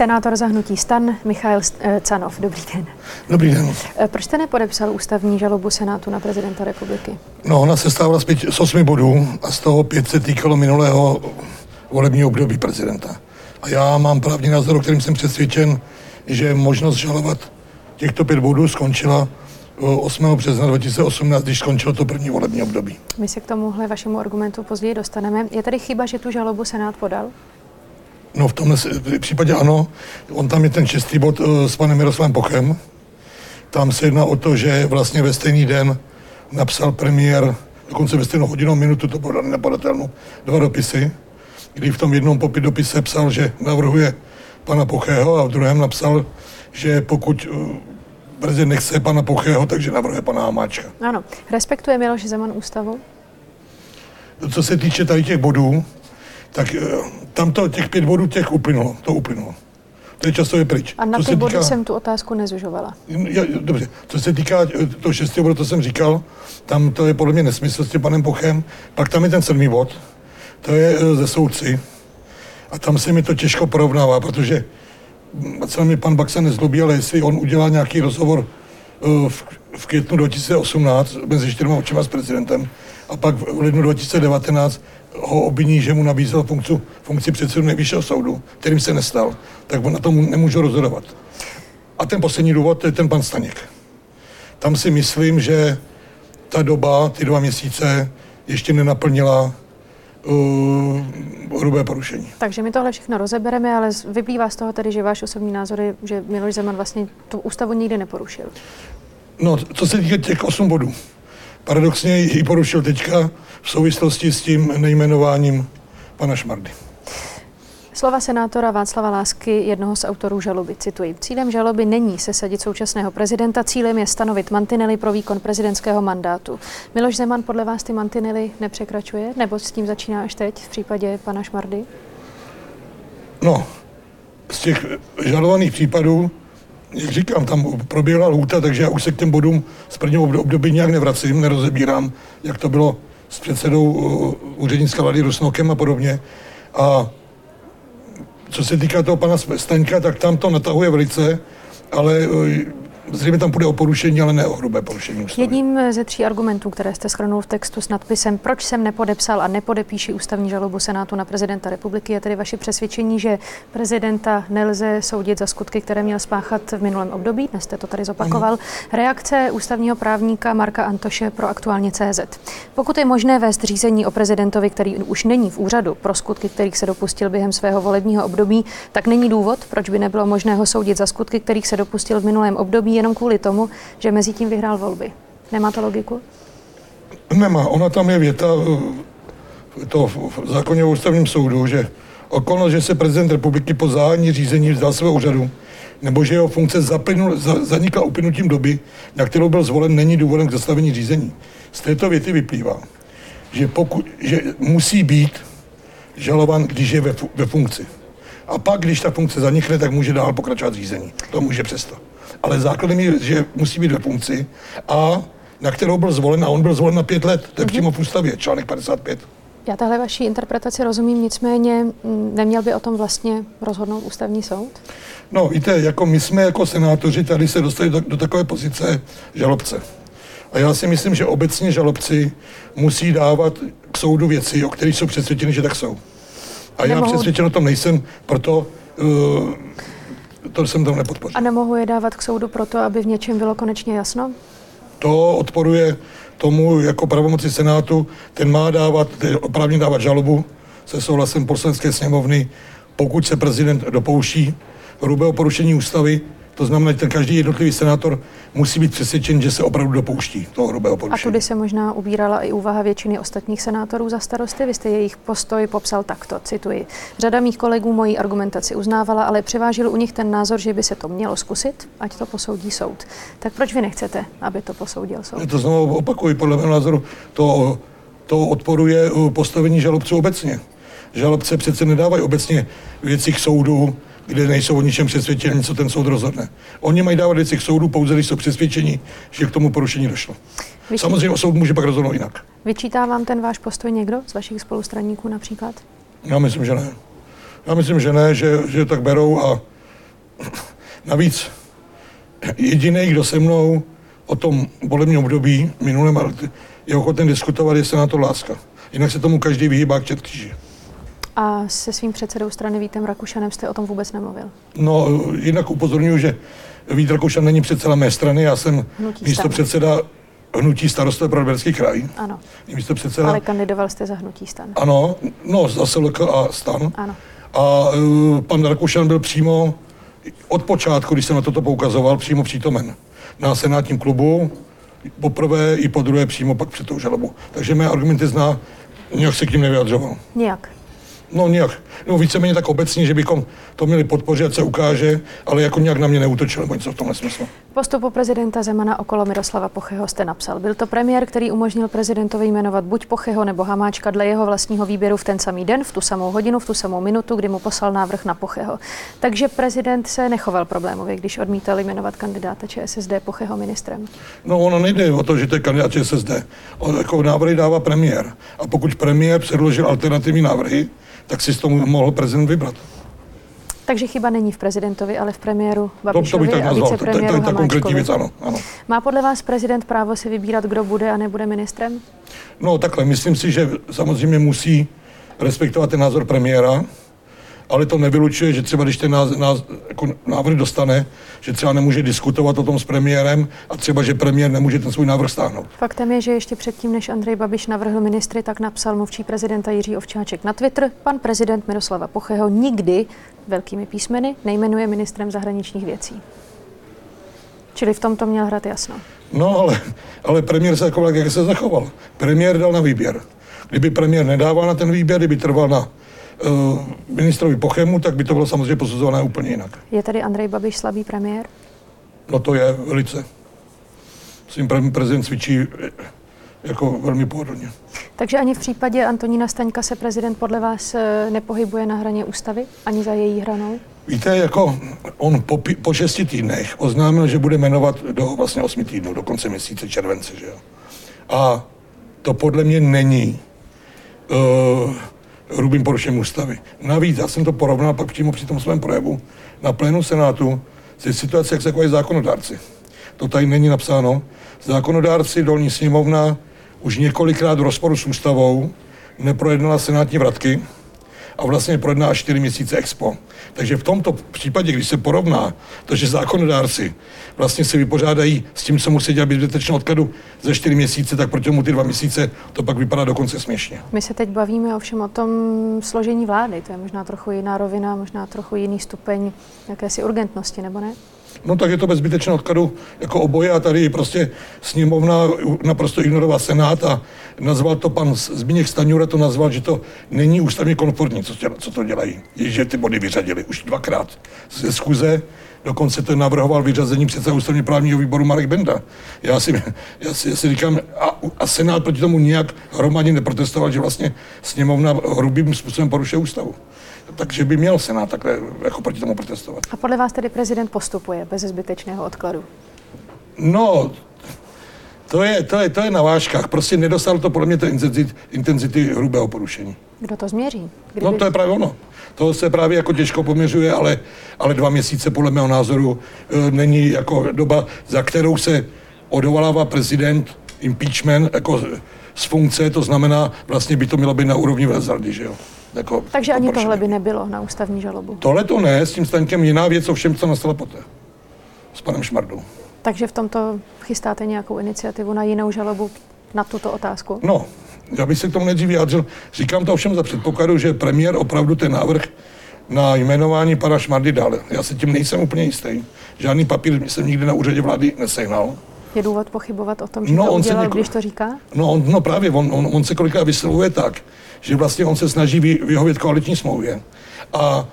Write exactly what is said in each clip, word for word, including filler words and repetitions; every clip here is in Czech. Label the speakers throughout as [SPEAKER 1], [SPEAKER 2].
[SPEAKER 1] Senátor za hnutí STAN Michail Canov. Dobrý den.
[SPEAKER 2] Dobrý den.
[SPEAKER 1] Proč jste nepodepsal ústavní žalobu Senátu na prezidenta republiky?
[SPEAKER 2] No, ona se stávala z, pět, z osmi bodů a z toho pět se týkalo minulého volebního období prezidenta. A já mám právní názor, o kterým jsem přesvědčen, že možnost žalovat těchto pět bodů skončila osmého března dva tisíce osmnáct, když skončilo to první volební období.
[SPEAKER 1] My se k tomuhle vašemu argumentu později dostaneme. Je tady chyba, že tu žalobu Senát podal?
[SPEAKER 2] No v tomhle případě ano. On tam je ten šestý bod uh, s panem Miroslavem Pochem. Tam se jedná o to, že vlastně ve stejný den napsal premiér, dokonce ve stejnou hodinu minutu, to bylo nepodatelnou, dva dopisy, kdy v tom jednom popis dopise psal, že navrhuje pana Pochého a v druhém napsal, že pokud uh, prezident nechce pana Pochého, takže navrhuje pana Hamáčka.
[SPEAKER 1] Ano. Respektuje Miloš Zeman ústavu?
[SPEAKER 2] Co se týče tady těch bodů, tak tam to, těch pět bodů těch uplynulo, to uplynulo. To je časově pryč.
[SPEAKER 1] A na
[SPEAKER 2] co
[SPEAKER 1] ty
[SPEAKER 2] se
[SPEAKER 1] body
[SPEAKER 2] týká,
[SPEAKER 1] jsem tu otázku nezužovala.
[SPEAKER 2] Já, dobře, co se týká toho šestého bodu, to jsem říkal, tam to je podle mě nesmysl s tím panem Pochem, pak tam je ten sedmý bod, to je ze soudci a tam se mi to těžko porovnává, protože se mi pan Baxa nezlobí, ale jestli on udělá nějaký rozhovor v, v květnu dva tisíce osmnáct mezi čtyřma očima s prezidentem a pak v lednu dva tisíce devatenáct ho obviní, že mu nabízel funkci, funkci předsedu Nejvyššího soudu, kterým se nestal, tak on na tom nemůžu rozhodovat. A ten poslední důvod, to je ten pan Staněk. Tam si myslím, že ta doba, ty dva měsíce, ještě nenaplnila uh, hrubé porušení.
[SPEAKER 1] Takže my tohle všechno rozebereme, ale vyplývá z toho tedy, že váš osobní názor je, že Miloš Zeman vlastně tu ústavu nikdy neporušil.
[SPEAKER 2] No, co se týká těch osm bodů. Paradoxně ji porušil teďka v souvislosti s tím nejmenováním pana Šmardy.
[SPEAKER 1] Slova senátora Václava Lásky, jednoho z autorů žaloby, cituji. Cílem žaloby není sesadit současného prezidenta, cílem je stanovit mantinely pro výkon prezidentského mandátu. Miloš Zeman podle vás ty mantinely nepřekračuje, nebo s tím začíná až teď v případě pana Šmardy?
[SPEAKER 2] No, z těch žalovaných případů, jak říkám, tam proběhla lhůta, takže já už se k těm bodům z prvního období nějak nevracím, nerozebírám, jak to bylo s předsedou uh, úřednické vlády Rusnokem a podobně. A co se týká toho pana Staňka, tak tam to natahuje velice, ale uh, zřejmě tam půjde o porušení, ale ne o hrubé porušení ústavy.
[SPEAKER 1] Jedním ze tří argumentů, které jste shrnul v textu s nadpisem Proč jsem nepodepsal a nepodepíši ústavní žalobu Senátu na prezidenta republiky, je tedy vaše přesvědčení, že prezidenta nelze soudit za skutky, které měl spáchat v minulém období. Dnes jste to tady zopakoval. Ano. Reakce ústavního právníka Marka Antoše pro Aktuálně tečka cé zet. Pokud je možné vést řízení o prezidentovi, který už není v úřadu pro skutky, kterých se dopustil během svého volebního období, tak není důvod, proč by nebylo možné ho soudit za skutky, kterých se dopustil v minulém období, jenom kvůli tomu, že mezi tím vyhrál volby. Nemá to logiku?
[SPEAKER 2] Nemá. Ona tam je věta to v zákoně o ústavním soudu, že okolnost, že se prezident republiky po zahájení řízení vzdal svého úřadu, nebo že jeho funkce zaplynul, za, zanikla uplynutím doby, na kterou byl zvolen, není důvodem k zastavení řízení. Z této věty vyplývá, že, pokud, že musí být žalován, když je ve, ve funkci. A pak, když ta funkce zanikne, tak může dál pokračovat řízení. To může přesto. Ale základem je, že musí být ve funkci a na kterou byl zvolen, a on byl zvolen na pět let, to je mm-hmm. přímo v ústavě, článek padesát pět.
[SPEAKER 1] Já tahle vaší interpretaci rozumím, nicméně neměl by o tom vlastně rozhodnout ústavní soud?
[SPEAKER 2] No víte, jako my jsme jako senátoři tady se dostali do, do takové pozice žalobce. A já si myslím, že obecně žalobci musí dávat k soudu věci, o kterých jsou přesvědčeni, že tak jsou. A já
[SPEAKER 1] Nemohu...
[SPEAKER 2] přesvědčen o tom nejsem, proto uh, to jsem tam nepodpořil.
[SPEAKER 1] A nemohu je dávat k soudu proto, aby v něčem bylo konečně jasno?
[SPEAKER 2] To odporuje tomu jako pravomoci Senátu, ten má dávat, oprávněně dávat žalobu se souhlasem Poslanecké sněmovny, pokud se prezident dopouští hrubého porušení ústavy. To znamená, že ten každý jednotlivý senátor musí být přesvědčen, že se opravdu dopouští toho hrubého porušení.
[SPEAKER 1] A tudy se možná ubírala i úvaha většiny ostatních senátorů za Starosty. Vy jste jejich postoj popsal takto, cituji. Řada mých kolegů moji argumentaci uznávala, ale převážil u nich ten názor, že by se to mělo zkusit, ať to posoudí soud. Tak proč vy nechcete, aby to posoudil soud?
[SPEAKER 2] To znovu opakuji, podle mého názoru to, to odporuje postavení žalobců obecně. Žalobce přece nedávají obecně věci k soudu, kde nejsou o ničem přesvědčeni, co ten soud rozhodne. Oni mají dávat věci k soudu pouze, když jsou přesvědčeni, že k tomu porušení došlo. Vyčítá... Samozřejmě soud může pak rozhodnout jinak.
[SPEAKER 1] Vyčítá vám ten váš postoj někdo z vašich spolustraníků například?
[SPEAKER 2] Já myslím, že ne. Já myslím, že ne, že, že tak berou a navíc jediný, kdo se mnou o tom volebním období minulém je ochoten diskutovat, je senátor Láska. Jinak se tomu každý vyhýbá k čertíži.
[SPEAKER 1] A se svým předsedou strany Vítem Rakušanem jste o tom vůbec nemluvil?
[SPEAKER 2] No, jinak upozorňuji, že Vít Rakušan není předseda mé strany, já jsem místo předseda hnutí Starostové pro Liberecký kraj.
[SPEAKER 1] Ano.
[SPEAKER 2] Místo předseda...
[SPEAKER 1] Ale kandidoval jste za hnutí STAN.
[SPEAKER 2] Ano, no, za S L K a STAN.
[SPEAKER 1] Ano.
[SPEAKER 2] A uh, pan Rakušan byl přímo od počátku, když jsem na toto poukazoval, přímo přítomen na senátním klubu, poprvé i po druhé přímo pak před tou žalobu. Takže mé argumenty zná, nějak se k ním nevyjadřoval.
[SPEAKER 1] Nijak.
[SPEAKER 2] No nějak, no víceméně tak obecně, že bychom to měli podpořit, ať se ukáže, ale jako nějak na mě neútočil, nebo něco v tomhle smyslu.
[SPEAKER 1] Postupu prezidenta Zemana okolo Miroslava Pocheho jste napsal. Byl to premiér, který umožnil prezidentovi jmenovat buď Pocheho nebo Hamáčka dle jeho vlastního výběru v ten samý den, v tu samou hodinu, v tu samou minutu, kdy mu poslal návrh na Pocheho. Takže prezident se nechoval problémově, když odmítal jmenovat kandidáta Č S S D Pocheho ministrem.
[SPEAKER 2] No ono nejde o to, že to je kandidát Č S S D. On jako návrhy dává premiér. A pokud premiér předložil alternativní návrhy, tak si z toho mohl prezident vybrat.
[SPEAKER 1] Takže chyba není v prezidentovi, ale v premiéru Babišovi
[SPEAKER 2] to, to bych tak
[SPEAKER 1] a
[SPEAKER 2] nazval.
[SPEAKER 1] vicepremiéru
[SPEAKER 2] To je ta konkrétní
[SPEAKER 1] Hamáčkovi.
[SPEAKER 2] věc, ano, ano.
[SPEAKER 1] Má podle vás prezident právo si vybírat, kdo bude a nebude ministrem?
[SPEAKER 2] No takhle, myslím si, že samozřejmě musí respektovat ten názor premiéra, ale to nevylučuje, že třeba když ten náz, náz, jako návrh dostane, že třeba nemůže diskutovat o tom s premiérem a třeba, že premiér nemůže ten svůj návrh stáhnout.
[SPEAKER 1] Faktem je, že ještě předtím, než Andrej Babiš navrhl ministry, tak napsal mluvčí prezidenta Jiří Ovčáček na Twitter: pan prezident Miroslava Pocheho nikdy velkými písmeny nejmenuje ministrem zahraničních věcí. Čili v tom to měl hrát jasno.
[SPEAKER 2] No, ale, ale premiér se jako jak se zachoval. Premiér dal na výběr. Kdyby premiér nedával na ten výběr, kdyby trval na uh, ministrovi Pochemu, tak by to bylo samozřejmě posuzované úplně jinak.
[SPEAKER 1] Je tedy Andrej Babiš slabý premiér?
[SPEAKER 2] No to je velice. Svým pre- prezident cvičí jako velmi pohodlně.
[SPEAKER 1] Takže ani v případě Antonína Staňka se prezident podle vás nepohybuje na hraně ústavy? Ani za její hranou?
[SPEAKER 2] Víte, jako on po, po šesti týdnech oznámil, že bude jmenovat do vlastně osmi týdnů, do konce měsíce července, že jo. A to podle mě není uh, hrubým porušením ústavy. Navíc, já jsem to porovnal pak přímo při tom svém projevu na plénu Senátu se situací, jak se chovají zákonodárci. To tady není napsáno. Zákonodárci, dolní sněmovna už několikrát v rozporu s ústavou neprojednala senátní vratky a vlastně projedná až čtyři měsíce expo. Takže v tomto případě, když se porovná to, že zákonodárci vlastně se vypořádají s tím, co musí dělat bez zbytečného odkladu za čtyři měsíce, tak proti tomu ty dva měsíce to pak vypadá dokonce směšně.
[SPEAKER 1] My se teď bavíme ovšem o tom složení vlády. To je možná trochu jiná rovina, možná trochu jiný stupeň jakési urgentnosti, nebo ne?
[SPEAKER 2] No tak je to bez zbytečného odkladu jako oboje a tady prostě sněmovna naprosto ignoroval Senát a nazval to pan Zbyněk Stanjura, to nazval, že to není ústavně konformní, co, co to dělají. Je, že ty body vyřadili už dvakrát ze schůze, dokonce to navrhoval vyřazení předseda ústavně právního výboru Marek Benda. Já si, já si, já si říkám, a, a Senát proti tomu nijak hromadně neprotestoval, že vlastně sněmovna hrubým způsobem porušuje ústavu. Takže by měl Senát takhle jako proti tomu protestovat.
[SPEAKER 1] A podle vás tedy prezident postupuje bez zbytečného odkladu?
[SPEAKER 2] No, to je, to je, to je na vážkách. Prostě nedostalo to podle mě to intenzity, intenzity hrubého porušení.
[SPEAKER 1] Kdo to změří? Kdyby...
[SPEAKER 2] No to je právě ono. To se právě jako těžko poměřuje, ale, ale dva měsíce podle mého názoru e, není jako doba, za kterou se odvolává prezident impeachment jako z funkce, to znamená, vlastně by to mělo být na úrovni Velezardy, že jo. Jako
[SPEAKER 1] Takže ani tohle by nebylo na ústavní žalobu?
[SPEAKER 2] Tohle to ne, s tím Staňkem jiná věc, ovšem, co nastalo poté. S panem Šmardou.
[SPEAKER 1] Takže v tomto chystáte nějakou iniciativu na jinou žalobu na tuto otázku?
[SPEAKER 2] No, já bych se k tomu nejdřív vyjádřil. Říkám to ovšem za předpokladu, že premiér opravdu ten návrh na jmenování pana Šmardy dal. Já se tím nejsem úplně jistý. Žádný papír jsem nikdy na úřadě vlády nesehnal.
[SPEAKER 1] Je důvod pochybovat o tom, že
[SPEAKER 2] no,
[SPEAKER 1] to
[SPEAKER 2] on
[SPEAKER 1] udělal,
[SPEAKER 2] něko...
[SPEAKER 1] když to říká?
[SPEAKER 2] No, on, no právě, on, on, on se kolikrát vyslovuje tak, že vlastně on se snaží vy, vyhovět koaliční smlouvě. A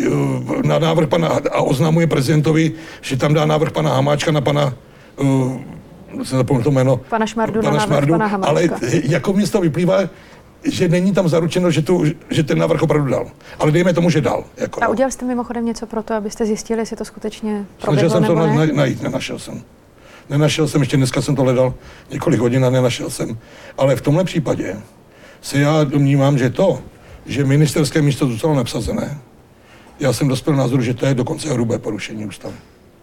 [SPEAKER 2] na návrh pana, a oznamuje prezidentovi, že tam dá návrh pana Hamáčka na pana, uh, se zapomněl to jméno,
[SPEAKER 1] pana Šmardu,
[SPEAKER 2] pana
[SPEAKER 1] na návrh
[SPEAKER 2] Šmardu,
[SPEAKER 1] pana Hamáčka.
[SPEAKER 2] Ale jako město vyplývá, že není tam zaručeno, že, tu, že ten návrh opravdu dal. Ale dejme tomu, že dal. Jako,
[SPEAKER 1] a udělal jste mimochodem něco pro to, abyste zjistili, jestli to skutečně
[SPEAKER 2] proběhlo,
[SPEAKER 1] proběhlo nebo
[SPEAKER 2] jsem to
[SPEAKER 1] ne?
[SPEAKER 2] najít, nenašel jsem. Nenašel jsem, ještě dneska jsem to hledal několik hodin a nenašel jsem. Ale v tomhle případě se já domnívám, že to, že ministerské místo zůstalo neobsazené, já jsem dospěl názoru, že to je dokonce hrubé porušení ústavy.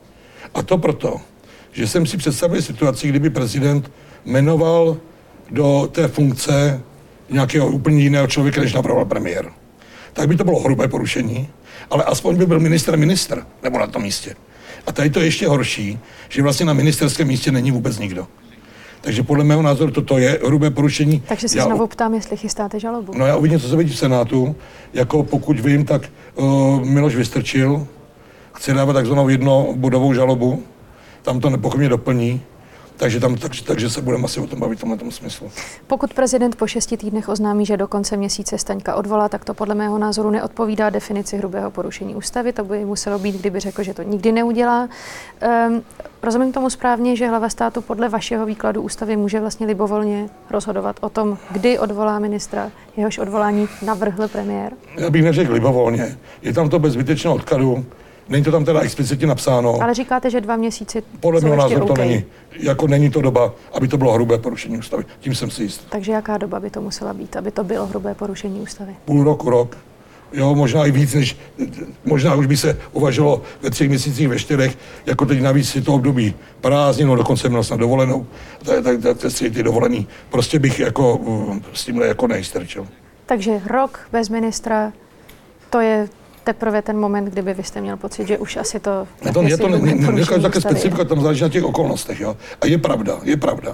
[SPEAKER 2] A to proto, že jsem si představil situaci, kdyby prezident jmenoval do té funkce nějakého úplně jiného člověka, než navrhoval premiér. Tak by to bylo hrubé porušení, ale aspoň by byl ministr ministr, nebo na tom místě. A tady to je ještě horší, že vlastně na ministerském místě není vůbec nikdo. Takže podle mého názoru toto je hrubé porušení.
[SPEAKER 1] Takže se
[SPEAKER 2] já,
[SPEAKER 1] znovu ptám, jestli chystáte žalobu.
[SPEAKER 2] No já uvidím, co se vidí v Senátu. Jako pokud vím, tak uh, Miloš Vystrčil chce dávat takzvanou jednobodovou žalobu. Tam to nepochybně doplní. Takže, tam, takže, takže se budeme asi o tom bavit v tomhle smyslu.
[SPEAKER 1] Pokud prezident po šesti týdnech oznámí, že do konce měsíce Staňka odvolá, tak to podle mého názoru neodpovídá definici hrubého porušení ústavy. To by muselo být, kdyby řekl, že to nikdy neudělá. Um, rozumím tomu správně, že hlava státu podle vašeho výkladu ústavy může vlastně libovolně rozhodovat o tom, kdy odvolá ministra, jehož odvolání navrhl premiér?
[SPEAKER 2] Já bych neřekl libovolně. Je tam to bez zbytečného odkladu. Není to tam teda explicitně napsáno.
[SPEAKER 1] Ale říkáte, že dva měsíce
[SPEAKER 2] podle mého názoru to
[SPEAKER 1] okay.
[SPEAKER 2] není. Jako není to doba, aby to bylo hrubé porušení ústavy. Tím jsem si jist.
[SPEAKER 1] Takže jaká doba by to musela být, aby to bylo hrubé porušení ústavy?
[SPEAKER 2] Půl roku, rok. Jo, možná i víc, než, možná už by se uvažovalo ve třech měsících, ve čtyřech, jako teď navíc si to období prázdninu, dokonce měl snad dovolenou, tak, tak, tak, tak ty dovolený. Prostě bych jako s tímhle jako nejstrčil.
[SPEAKER 1] Takže rok bez ministra, to je teprve ten moment, kdyby vy jste měl pocit, že už asi to...
[SPEAKER 2] Je to, je to ne, ne, ne, také specifika, tam záleží na těch okolnostech. Jo? A je pravda, je pravda,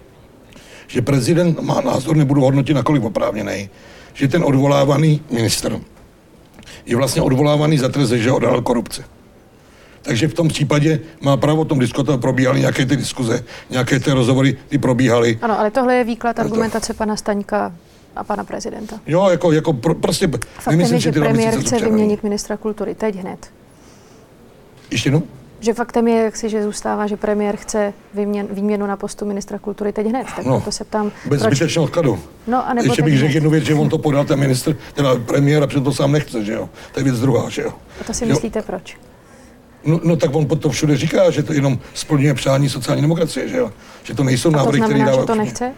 [SPEAKER 2] že prezident má názor, nebudu hodnotit nakolik oprávněnej, že ten odvolávaný ministr je vlastně odvolávaný za trest, že odhalil korupci. Takže v tom případě má právo o tom diskutovat, probíhaly nějaké ty diskuze, nějaké ty rozhovory, ty probíhaly.
[SPEAKER 1] Ano, ale tohle je výklad argumentace pana Staňka a pana prezidenta.
[SPEAKER 2] Jo, jako, jako pro, prostě...
[SPEAKER 1] Faktem je, že premiér chce vyměnit ministra kultury teď hned.
[SPEAKER 2] Ještě jednou?
[SPEAKER 1] Že faktem je, jak si, že zůstává, že premiér chce výměn, výměnu na postu ministra kultury teď hned. Tak
[SPEAKER 2] no,
[SPEAKER 1] to se ptám,
[SPEAKER 2] bez
[SPEAKER 1] proč...
[SPEAKER 2] zbytečného odkladu.
[SPEAKER 1] No, a nebo
[SPEAKER 2] ještě bych řekl jednu věc, že on to podal ten ministr, teda premiér, a přitom to sám nechce, že jo. To je věc druhá, že jo.
[SPEAKER 1] A to si
[SPEAKER 2] jo.
[SPEAKER 1] myslíte proč?
[SPEAKER 2] No, no tak on potom všude říká, že to jenom splňuje přání sociální demokracie, že jo. Že to nejsou návrhy, které dává.
[SPEAKER 1] A to znamená, že to nechce?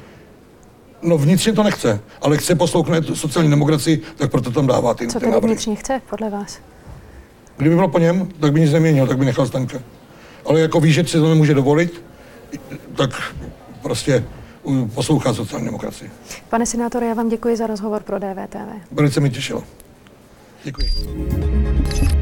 [SPEAKER 2] No vnitřně to nechce, ale chce poslouchat sociální demokracii, tak proto tam dává ty,
[SPEAKER 1] Co
[SPEAKER 2] ty
[SPEAKER 1] tedy
[SPEAKER 2] návrhy.
[SPEAKER 1] vnitřně chce, podle vás?
[SPEAKER 2] Kdyby bylo po něm, tak by nic neměnil, tak by nechal Staňka. Ale jako ví, že si to nemůže dovolit, tak prostě poslouchá sociální demokracii.
[SPEAKER 1] Pane senátore, já vám děkuji za rozhovor pro D V T V.
[SPEAKER 2] Velice mi těšilo. Děkuji.